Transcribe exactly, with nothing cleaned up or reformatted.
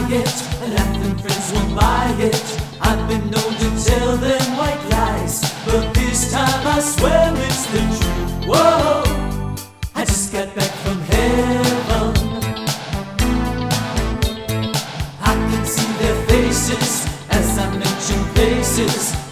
it. Laughing friends won't buy it. I've been known to tell them